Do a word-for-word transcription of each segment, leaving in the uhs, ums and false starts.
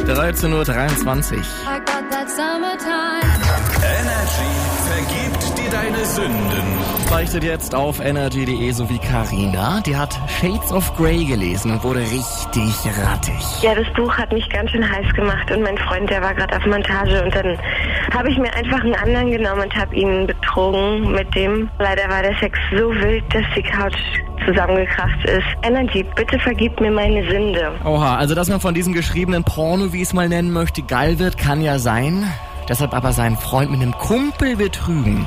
dreizehn Uhr dreiundzwanzig. Energy vergibt dir deine Sünden. Beichtet jetzt auf energy punkt de sowie Carina. Die hat Shades of Grey gelesen und wurde richtig rattig. Ja, das Buch hat mich ganz schön heiß gemacht und mein Freund, der war gerade auf Montage und dann habe ich mir einfach einen anderen genommen und habe ihn betrogen mit dem. Leider war der Sex so wild, dass die Couch zusammengekracht ist. Energy, bitte vergib mir meine Sünde. Oha, also dass man von diesem geschriebenen Porno, wie ich es mal nennen möchte, geil wird, kann ja sein. Deshalb aber seinen Freund mit einem Kumpel betrügen.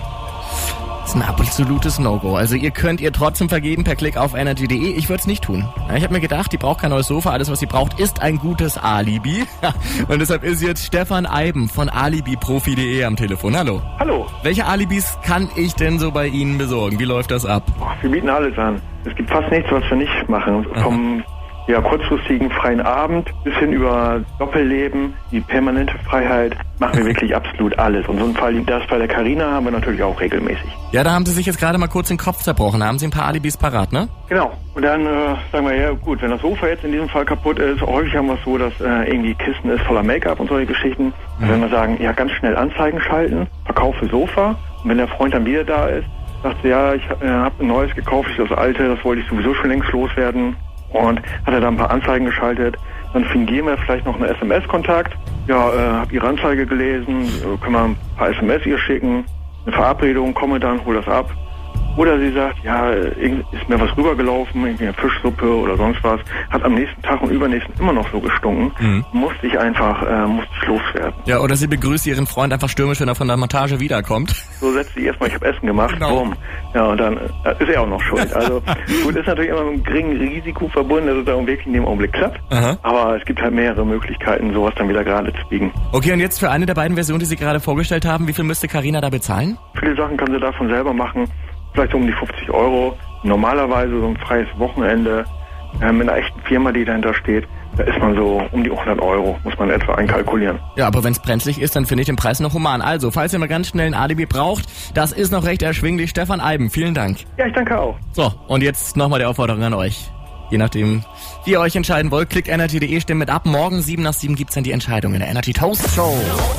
Das ist ein absolutes No-Go. Also ihr könnt ihr trotzdem vergeben per Klick auf energy punkt de. Ich würde es nicht tun. Ja, ich habe mir gedacht, die braucht kein neues Sofa. Alles, was sie braucht, ist ein gutes Alibi. Und deshalb ist jetzt Stefan Eiben von alibiprofi punkt de am Telefon. Hallo. Hallo. Welche Alibis kann ich denn so bei Ihnen besorgen? Wie läuft das ab? Oh, wir bieten alles an. Es gibt fast nichts, was wir nicht machen. Vom ja, kurzfristigen freien Abend bis hin über Doppelleben, die permanente Freiheit, machen wir wirklich absolut alles. Und so ein Fall wie das bei der Carina haben wir natürlich auch regelmäßig. Ja, da haben Sie sich jetzt gerade mal kurz den Kopf zerbrochen. Da haben Sie ein paar Alibis parat, ne? Genau. Und dann äh, sagen wir, ja gut, wenn das Sofa jetzt in diesem Fall kaputt ist, häufig haben wir es so, dass äh, irgendwie Kisten ist voller Make-up und solche Geschichten. Mhm. Wenn wir sagen, ja, ganz schnell Anzeigen schalten, verkaufe Sofa. Und wenn der Freund dann wieder da ist, sagt sie, ja, ich äh, habe ein neues gekauft, ich das alte, das wollte ich sowieso schon längst loswerden. Und hat er da ein paar Anzeigen geschaltet. Dann fingieren wir vielleicht noch einen S M S-Kontakt. Ja, äh, hab ihre Anzeige gelesen, äh, können wir ein paar S M S ihr schicken. Eine Verabredung, komme dann, hol das ab. Oder sie sagt, ja, ist mir was rübergelaufen, irgendwie eine Fischsuppe oder sonst was. Hat am nächsten Tag und übernächsten immer noch so gestunken. Mhm. Musste ich einfach, äh, musste ich loswerden. Ja, oder sie begrüßt ihren Freund einfach stürmisch, wenn er von der Montage wiederkommt. So setzt sie erstmal, ich habe Essen gemacht, genau. Boom. Ja, und dann äh, ist er auch noch schuld. Also gut, ist natürlich immer mit einem geringen Risiko verbunden, dass es da wirklich in dem Augenblick klappt. Aha. Aber es gibt halt mehrere Möglichkeiten, sowas dann wieder gerade zu biegen. Okay, und jetzt für eine der beiden Versionen, die Sie gerade vorgestellt haben, wie viel müsste Carina da bezahlen? Viele Sachen kann sie davon selber machen. Vielleicht so um die fünfzig Euro. Normalerweise so ein freies Wochenende äh, mit einer echten Firma, die dahinter steht, da ist man so um die hundert Euro, muss man etwa einkalkulieren. Ja, aber wenn es brenzlig ist, dann finde ich den Preis noch human. Also, falls ihr mal ganz schnell ein Alibi braucht, das ist noch recht erschwinglich. Stefan Eiben, vielen Dank. Ja, ich danke auch. So, und jetzt nochmal die Aufforderung an euch. Je nachdem, wie ihr euch entscheiden wollt, klickt energy punkt de, stimmt mit ab. Morgen sieben nach sieben gibt's dann die Entscheidung in der Energy Toast Show.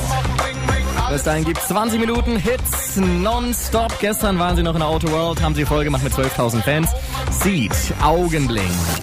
Bis dahin gibt's zwanzig Minuten Hits nonstop. Gestern waren sie noch in der Auto World, haben sie voll gemacht mit zwölftausend Fans. Seed, Augenblick.